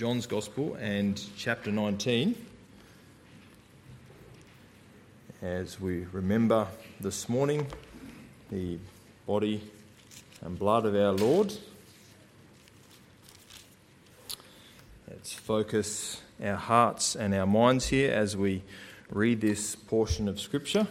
John's Gospel and chapter 19, as we remember this morning the body and blood of our Lord. Let's focus our hearts and our minds here as we read this portion of Scripture.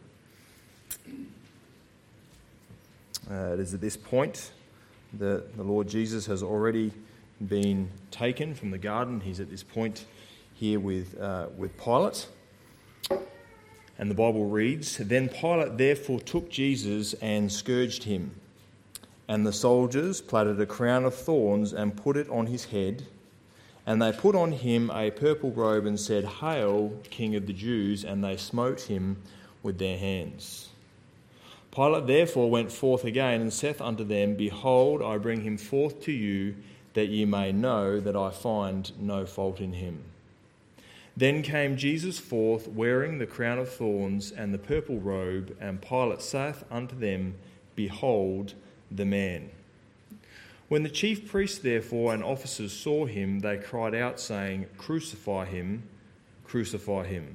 It is at this point that the Lord Jesus has already been taken from the garden. He's at this point here with Pilate. And the Bible reads, "Then Pilate therefore took Jesus and scourged him. And the soldiers plaited a crown of thorns and put it on his head. And they put on him a purple robe and said, 'Hail, King of the Jews!' And they smote him with their hands. Pilate therefore went forth again and saith unto them, Behold, I bring him forth to you, that ye may know that I find no fault in him. Then came Jesus forth, wearing the crown of thorns and the purple robe, and Pilate saith unto them, Behold the man. When the chief priests therefore and officers saw him, they cried out, saying, Crucify him, crucify him.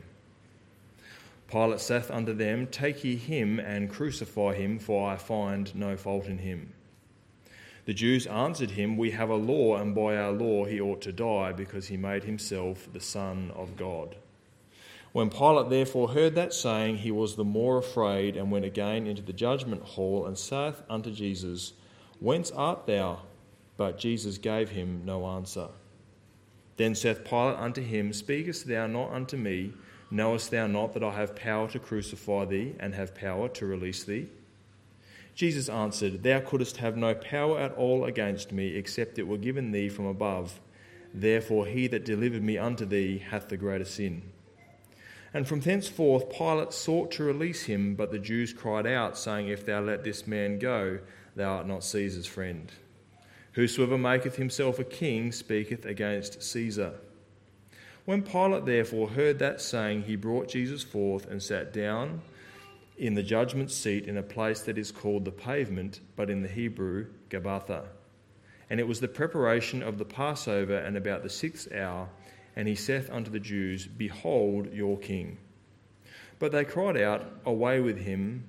Pilate saith unto them, Take ye him and crucify him, for I find no fault in him. The Jews answered him, We have a law, and by our law he ought to die, because he made himself the Son of God. When Pilate therefore heard that saying, he was the more afraid, and went again into the judgment hall, and saith unto Jesus, Whence art thou? But Jesus gave him no answer. Then saith Pilate unto him, Speakest thou not unto me? Knowest thou not that I have power to crucify thee, and have power to release thee? Jesus answered, Thou couldst have no power at all against me, except it were given thee from above. Therefore he that delivered me unto thee hath the greater sin. And from thenceforth Pilate sought to release him, but the Jews cried out, saying, If thou let this man go, thou art not Caesar's friend. Whosoever maketh himself a king speaketh against Caesar. When Pilate therefore heard that saying, he brought Jesus forth and sat down in the judgment seat in a place that is called the Pavement, but in the Hebrew, Gabbatha. And it was the preparation of the Passover, and about the 6th hour, and he saith unto the Jews, Behold your king. But they cried out, Away with him,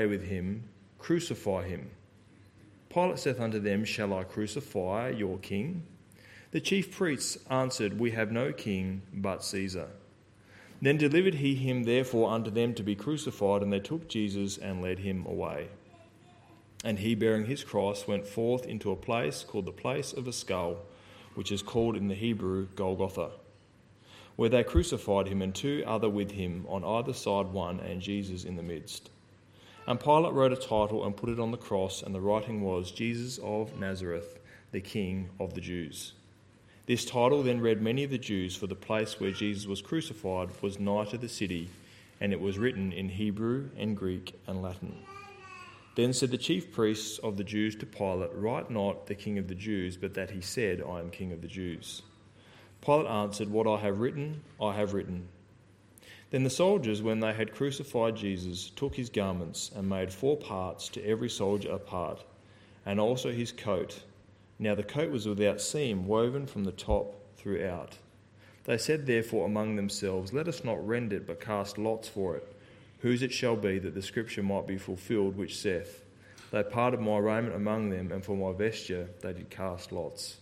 crucify him. Pilate saith unto them, Shall I crucify your king? The chief priests answered, We have no king but Caesar. Then delivered he him therefore unto them to be crucified, and they took Jesus and led him away. And he, bearing his cross, went forth into a place called the place of a skull, which is called in the Hebrew Golgotha, where they crucified him, and two other with him, on either side one, and Jesus in the midst. And Pilate wrote a title and put it on the cross, and the writing was, Jesus of Nazareth, the King of the Jews. This title then read many of the Jews, for the place where Jesus was crucified was nigh to the city, and it was written in Hebrew and Greek and Latin. Then said the chief priests of the Jews to Pilate, Write not the King of the Jews, but that he said, I am King of the Jews. Pilate answered, What I have written, I have written. Then the soldiers, when they had crucified Jesus, took his garments and made 4 parts, to every soldier a part, and also his coat. Now the coat was without seam, woven from the top throughout. They said therefore among themselves, Let us not rend it, but cast lots for it, whose it shall be, that the scripture might be fulfilled, which saith, They parted my raiment among them, and for my vesture they did cast lots.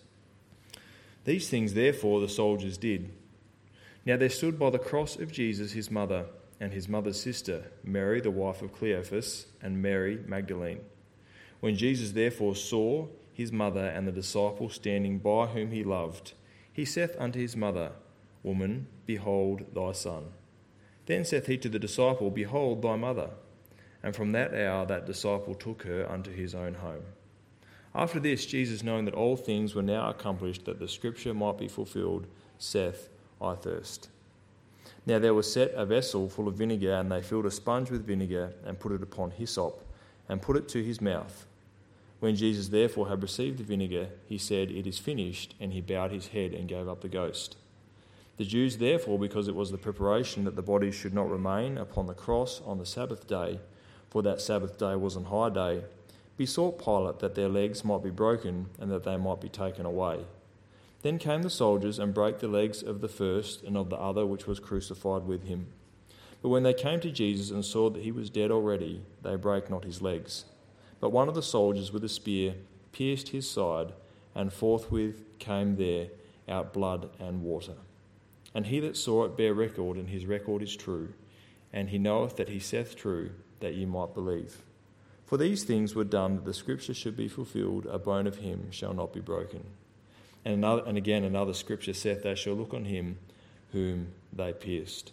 These things therefore the soldiers did. Now there stood by the cross of Jesus his mother, and his mother's sister, Mary the wife of Cleophas, and Mary Magdalene. When Jesus therefore saw his mother and the disciple standing by whom he loved, he saith unto his mother, Woman, behold thy son. Then saith he to the disciple, Behold thy mother. And from that hour that disciple took her unto his own home. After this, Jesus, knowing that all things were now accomplished, that the scripture might be fulfilled, saith, I thirst. Now there was set a vessel full of vinegar, and they filled a sponge with vinegar, and put it upon hyssop, and put it to his mouth. When Jesus therefore had received the vinegar, he said, It is finished, and he bowed his head and gave up the ghost. The Jews therefore, because it was the preparation that the bodies should not remain upon the cross on the Sabbath day, for that Sabbath day was an high day, besought Pilate that their legs might be broken, and that they might be taken away. Then came the soldiers and brake the legs of the first and of the other which was crucified with him. But when they came to Jesus and saw that he was dead already, they brake not his legs. But one of the soldiers with a spear pierced his side, and forthwith came there out blood and water. And he that saw it bare record, and his record is true. And he knoweth that he saith true, that ye might believe. For these things were done that the scripture should be fulfilled, a bone of him shall not be broken. And again another scripture saith, they shall look on him whom they pierced.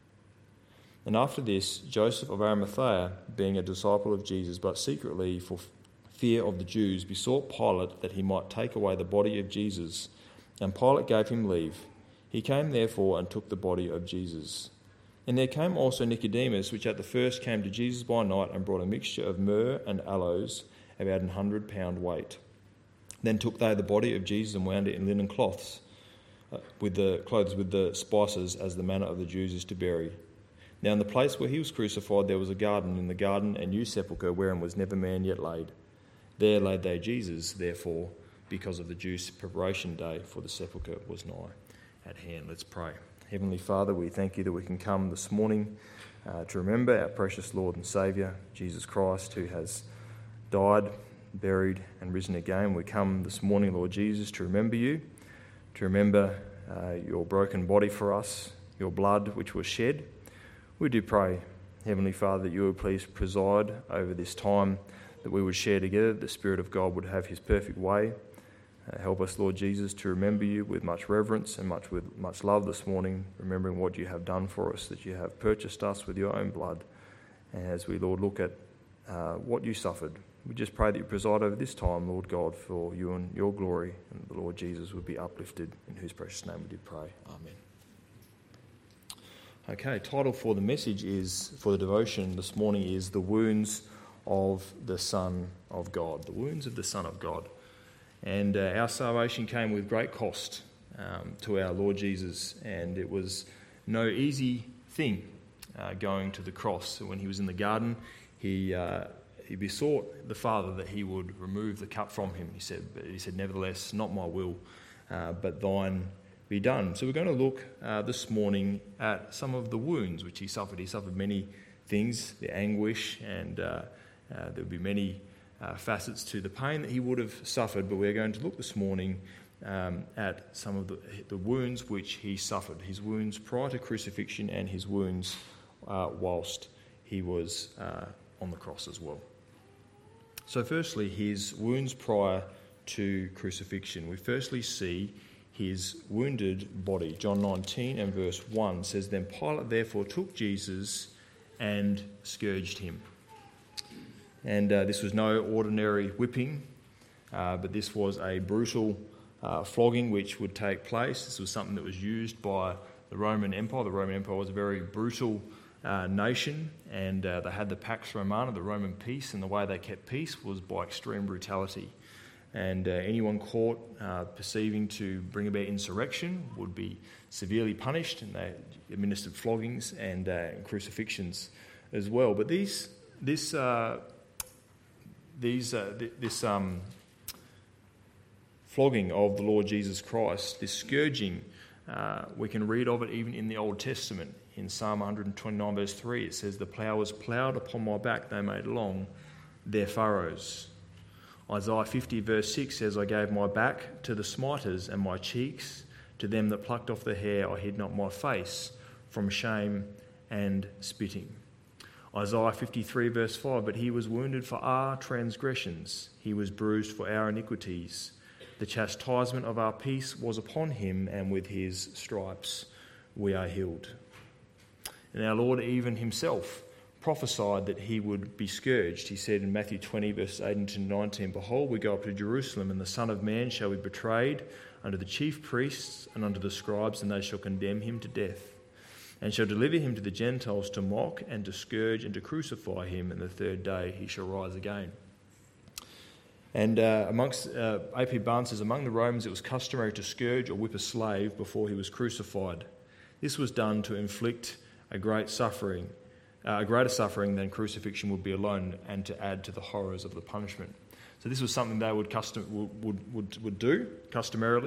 And after this, Joseph of Arimathea, being a disciple of Jesus, but secretly for fear of the Jews, besought Pilate that he might take away the body of Jesus. And Pilate gave him leave. He came therefore and took the body of Jesus. And there came also Nicodemus, which at the first came to Jesus by night, and brought a mixture of myrrh and aloes, about 100 pound weight. Then took they the body of Jesus and wound it in linen clothes, with the spices, as the manner of the Jews is to bury. Now in the place where he was crucified there was a garden, in the garden a new sepulchre, wherein was never man yet laid. There laid they Jesus, therefore, because of the Jews' preparation day, for the sepulchre was nigh at hand. Let's pray. Heavenly Father, we thank you that we can come this morning to remember our precious Lord and Saviour, Jesus Christ, who has died, buried and risen again. We come this morning, Lord Jesus, to remember you, to remember your broken body for us, your blood which was shed. We do pray, Heavenly Father, that you would please preside over this time that we would share together, that the Spirit of God would have his perfect way. Help us, Lord Jesus, to remember you with much reverence and with much love this morning, remembering what you have done for us, that you have purchased us with your own blood. And as we, Lord, look at what you suffered, we just pray that you preside over this time, Lord God, for you and your glory, and the Lord Jesus would be uplifted, in whose precious name we do pray. Amen. Okay, title for the message for the devotion this morning is The Wounds of the Son of God. The Wounds of the Son of God. And our salvation came with great cost to our Lord Jesus, and it was no easy thing going to the cross. So when he was in the garden, he besought the Father that he would remove the cup from him. He said, nevertheless, not my will, but thine be done. So we're going to look this morning at some of the wounds which he suffered. He suffered many things, the anguish, and there would be many facets to the pain that he would have suffered, but we're going to look this morning at some of the wounds which he suffered, his wounds prior to crucifixion and his wounds whilst he was on the cross as well. So firstly, his wounds prior to crucifixion. We firstly see his wounded body. John 19 and verse 1 says, Then Pilate therefore took Jesus and scourged him. And this was no ordinary whipping, but this was a brutal flogging which would take place. This was something that was used by the Roman Empire. The Roman Empire was a very brutal nation, and they had the Pax Romana, the Roman peace, and the way they kept peace was by extreme brutality. And anyone caught perceiving to bring about insurrection would be severely punished, and they administered floggings and crucifixions as well. But this flogging of the Lord Jesus Christ, this scourging, we can read of it even in the Old Testament. In Psalm 129 verse 3 it says, The plough ploughed upon my back, they made long their furrows. Isaiah 50 verse 6 says, I gave my back to the smiters, and my cheeks to them that plucked off the hair. I hid not my face from shame and spitting. Isaiah 53 verse 5, But he was wounded for our transgressions, he was bruised for our iniquities. The chastisement of our peace was upon him, and with his stripes we are healed. And our Lord even himself prophesied that he would be scourged. He said in Matthew 20 verses 18 to 19, Behold, we go up to Jerusalem, and the Son of Man shall be betrayed unto the chief priests and unto the scribes, and they shall condemn him to death, and shall deliver him to the Gentiles to mock and to scourge and to crucify him, and the third day he shall rise again. And amongst A.P. Barnes says, among the Romans it was customary to scourge or whip a slave before he was crucified. This was done to inflict a greater suffering than crucifixion would be alone, and to add to the horrors of the punishment. So this was something they would do customarily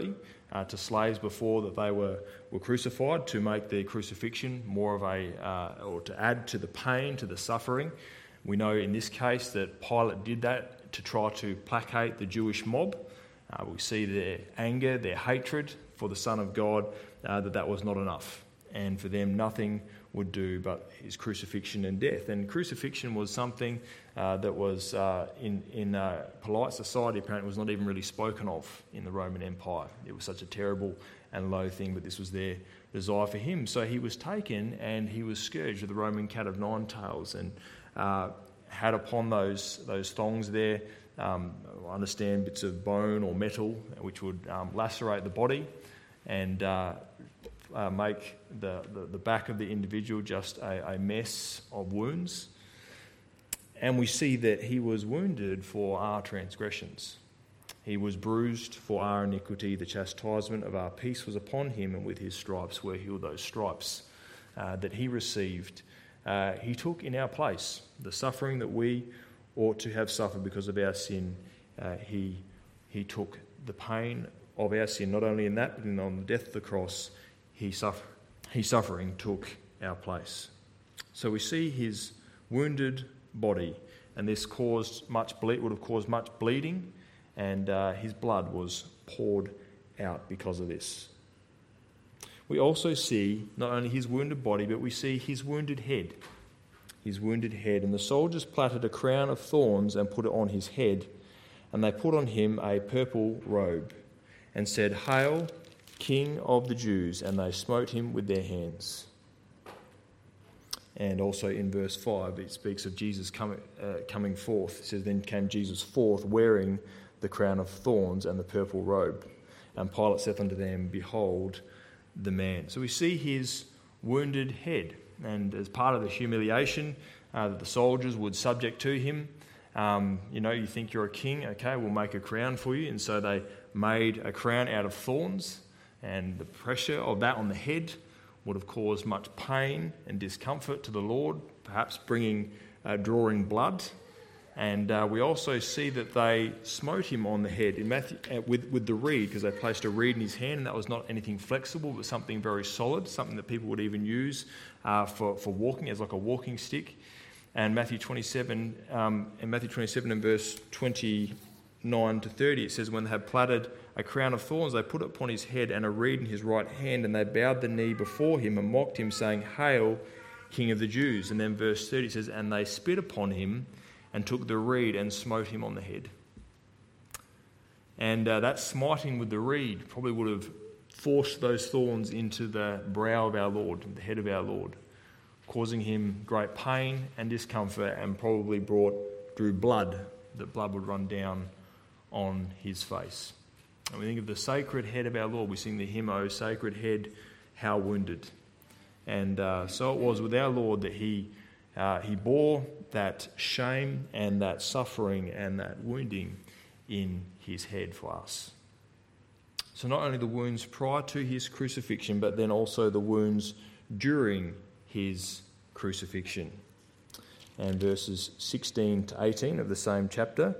to slaves before that they were crucified to make the crucifixion more of or to add to the pain, to the suffering. We know in this case that Pilate did that to try to placate the Jewish mob. We see their anger, their hatred for the Son of God, that was not enough. And for them, nothing would do but his crucifixion and death. And crucifixion was something that was in polite society, apparently was not even really spoken of in the Roman Empire. It was such a terrible and low thing, but this was their desire for him. So he was taken and he was scourged with the Roman cat of nine tails and had upon those thongs there, I understand, bits of bone or metal which would lacerate the body and make the back of the individual just a mess of wounds. And we see that he was wounded for our transgressions. He was bruised for our iniquity. The chastisement of our peace was upon him, and with his stripes were healed. Those stripes that he received, he took in our place. The suffering that we ought to have suffered because of our sin, he took the pain of our sin, not only in that, but on the death of the cross, his suffering took our place. So we see his wounded body, and this would have caused much bleeding, and his blood was poured out because of this. We also see not only his wounded body, but we see his wounded head. His wounded head. And the soldiers plaited a crown of thorns and put it on his head, and they put on him a purple robe, and said, "Hail, King of the Jews," and they smote him with their hands. And also in verse 5, it speaks of Jesus coming forth. It says, "Then came Jesus forth, wearing the crown of thorns and the purple robe. And Pilate saith unto them, Behold the man." So we see his wounded head. And as part of the humiliation that the soldiers would subject to him, you think you're a king, okay, we'll make a crown for you. And so they made a crown out of thorns. And the pressure of that on the head would have caused much pain and discomfort to the Lord, perhaps drawing blood. And we also see that they smote him on the head in Matthew, with the reed, because they placed a reed in his hand, and that was not anything flexible, but something very solid, something that people would even use for walking as like a walking stick. And Matthew 27 in verse 29 to 30, it says, "When they had plaited a crown of thorns, they put it upon his head and a reed in his right hand, and they bowed the knee before him and mocked him, saying, Hail, King of the Jews." And then verse 30 says, "And they spit upon him and took the reed and smote him on the head." And that smiting with the reed probably would have forced those thorns into the brow of our Lord, the head of our Lord, causing him great pain and discomfort, and probably drew blood. That blood would run down on his face. And we think of the sacred head of our Lord. We sing the hymn, "O sacred head, how wounded." And so it was with our Lord that he bore that shame and that suffering and that wounding in his head for us. So not only the wounds prior to his crucifixion, but then also the wounds during his crucifixion. And verses 16 to 18 of the same chapter.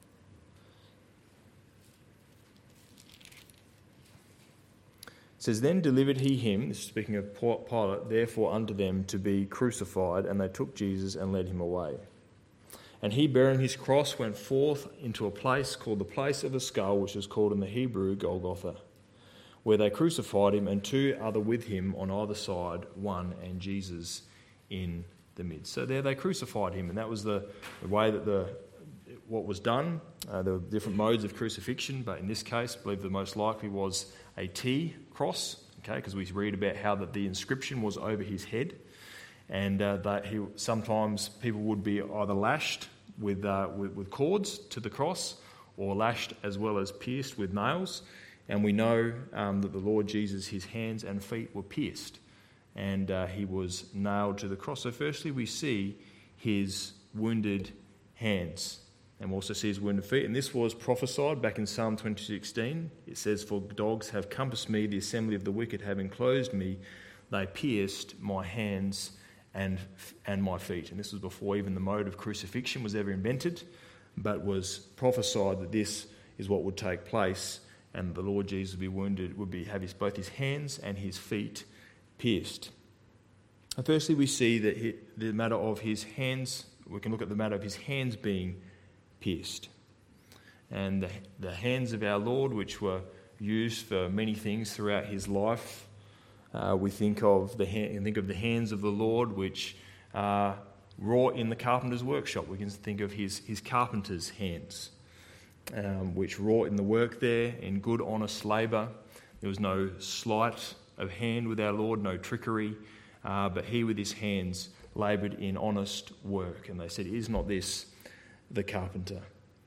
It says, "Then delivered he him," this is speaking of Pilate, "therefore unto them to be crucified, and they took Jesus and led him away. And he, bearing his cross, went forth into a place called the place of the skull, which is called in the Hebrew Golgotha, where they crucified him, and two other with him on either side, one and Jesus in the midst." So there they crucified him, and that was the way that what was done. There were different modes of crucifixion, but in this case, I believe the most likely was a T cross, okay, because we read about how that the inscription was over his head, and that sometimes people would be either lashed with cords to the cross, or lashed as well as pierced with nails. And we know that the Lord Jesus, his hands and feet were pierced, and he was nailed to the cross. So firstly, we see his wounded hands, and we also see his wounded feet. And this was prophesied back in Psalm 20:16. It says, "For dogs have compassed me, the assembly of the wicked have enclosed me. They pierced my hands and my feet." And this was before even the mode of crucifixion was ever invented, but was prophesied that this is what would take place and the Lord Jesus would be wounded, have both his hands and his feet pierced. And firstly, we see that the matter of his hands, we can look at the matter of his hands being pierced. And the hands of our Lord, which were used for many things throughout his life, we think of the hands of the Lord, which are wrought in the carpenter's workshop. We can think of his carpenter's hands, which wrought in the work there in good, honest labour. There was no sleight of hand with our Lord, no trickery, but he with his hands laboured in honest work. And they said, "Is not this the carpenter?"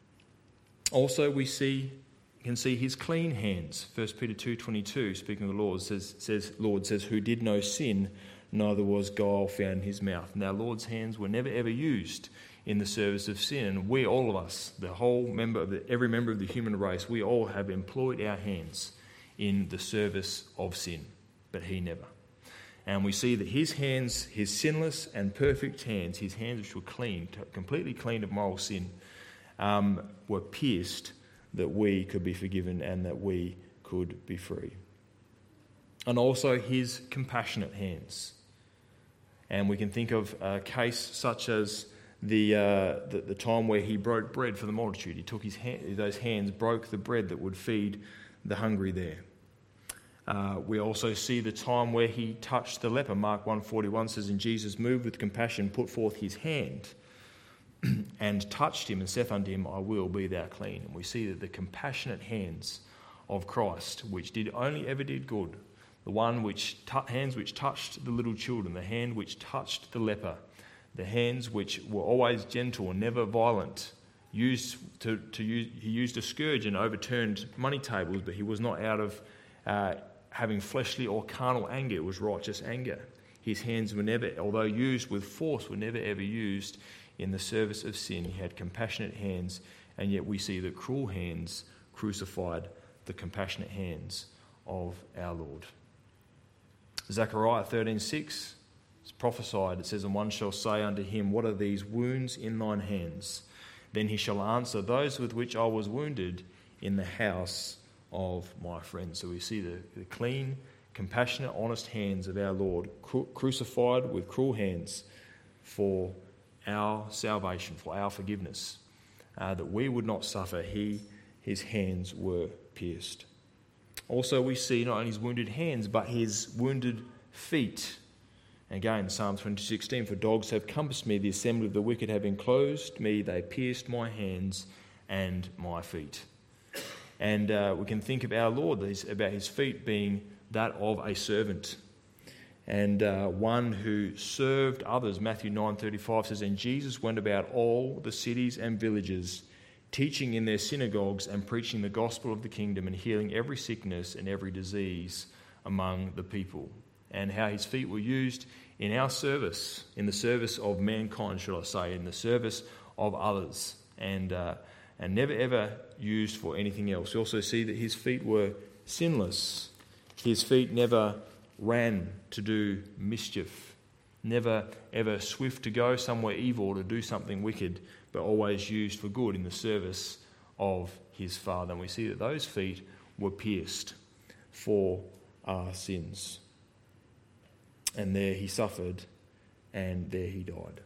Also, we can see his clean hands. 1 Peter 2:22, speaking of the Lord, says, "Who did no sin, neither was guile found in his mouth." And our Lord's hands were never ever used in the service of sin. And we, all of us, every member of the human race, we all have employed our hands in the service of sin, but he never. And we see that his hands, his sinless and perfect hands, his hands which were clean, completely clean of moral sin, were pierced that we could be forgiven and that we could be free. And also his compassionate hands. And we can think of a case such as the time where he broke bread for the multitude. He took those hands, broke the bread that would feed the hungry there. We also see the time where he touched the leper. Mark 1:41 says, "And Jesus, moved with compassion, put forth his hand and touched him and saith unto him, I will, be thou clean." And we see that the compassionate hands of Christ, which only ever did good, the hands which touched the little children, the hand which touched the leper, the hands which were always gentle and never violent, he used a scourge and overturned money tables, but he was not out of having fleshly or carnal anger. It was righteous anger. His hands were never, although used with force, were never ever used in the service of sin. He had compassionate hands, and yet we see the cruel hands crucified the compassionate hands of our Lord. Zechariah 13:6 is prophesied. It says, "And one shall say unto him, What are these wounds in thine hands? Then he shall answer, Those with which I was wounded in the house of my friends." So we see the clean, compassionate, honest hands of our Lord crucified with cruel hands for our salvation, for our forgiveness, that we would not suffer. His hands were pierced. Also, we see not only his wounded hands, but his wounded feet. Again, Psalm 20:16, "For dogs have compassed me, the assembly of the wicked have enclosed me, they pierced my hands and my feet." And we can think of our Lord, about his feet being that of a servant, and one who served others. Matthew 9:35 says, "And Jesus went about all the cities and villages, teaching in their synagogues and preaching the gospel of the kingdom and healing every sickness and every disease among the people." And how his feet were used in our service, in the service of mankind, should I say, in the service of others, and never ever used for anything else. We also see that his feet were sinless. His feet never ran to do mischief, never ever swift to go somewhere evil, to do something wicked, but always used for good in the service of his Father. And we see that those feet were pierced for our sins. And there he suffered, and there he died.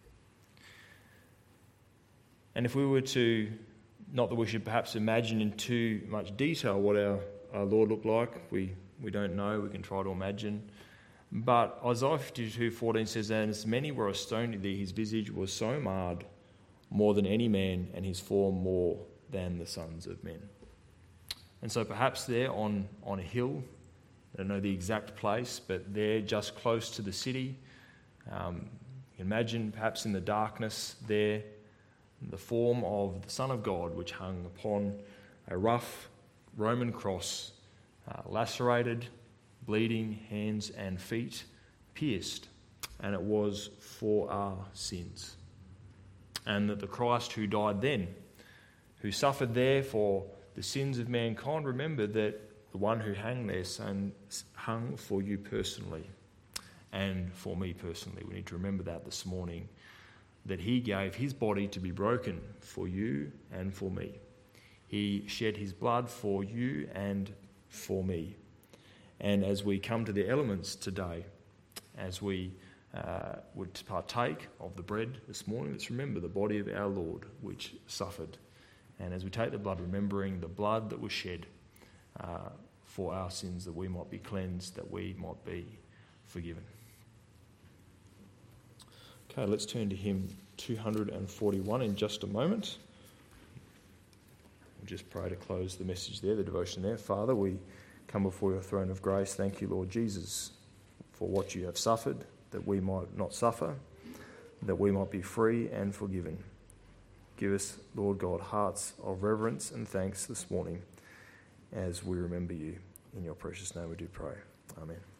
And if we were to, not that we should perhaps imagine in too much detail what our Lord looked like, we don't know, we can try to imagine. But Isaiah 52:14 says, "And as many were astonished at thee, his visage was so marred, more than any man, and his form more than the sons of men." And so perhaps there on a hill, I don't know the exact place, but there just close to the city, you can imagine perhaps in the darkness there, the form of the Son of God, which hung upon a rough Roman cross, lacerated, bleeding, hands and feet, pierced, and it was for our sins. And that the Christ who died then, who suffered there for the sins of mankind, remember that the one who hung there hung for you personally and for me personally. We need to remember that this morning, that he gave his body to be broken for you and for me. He shed his blood for you and for me. And as we come to the elements today, as we would partake of the bread this morning, let's remember the body of our Lord which suffered. And as we take the blood, remembering the blood that was shed for our sins, that we might be cleansed, that we might be forgiven. Okay, let's turn to hymn 241 in just a moment. We'll just pray to close the message there, the devotion there. Father, we come before your throne of grace. Thank you, Lord Jesus, for what you have suffered, that we might not suffer, that we might be free and forgiven. Give us, Lord God, hearts of reverence and thanks this morning as we remember you. In your precious name we do pray. Amen.